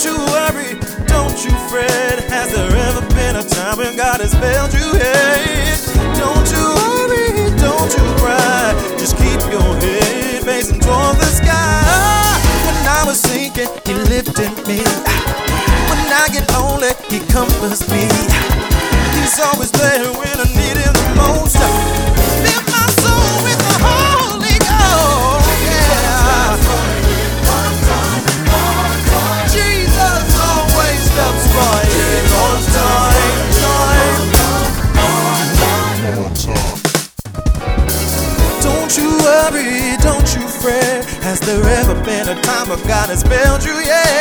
you worry, don't you fret. Has there ever been a time when God has failed you? Hey, don't you worry, don't you cry. Just keep your head facing toward the sky. When I was sinking, He lifted me. When I get lonely, He comforts me. He's always there when I need Him the most. Fill my soul with the Holy Ghost. Yeah. Jesus always stops by on time. Don't you worry, don't you fret. Has there ever been a time when God has failed you? Yeah.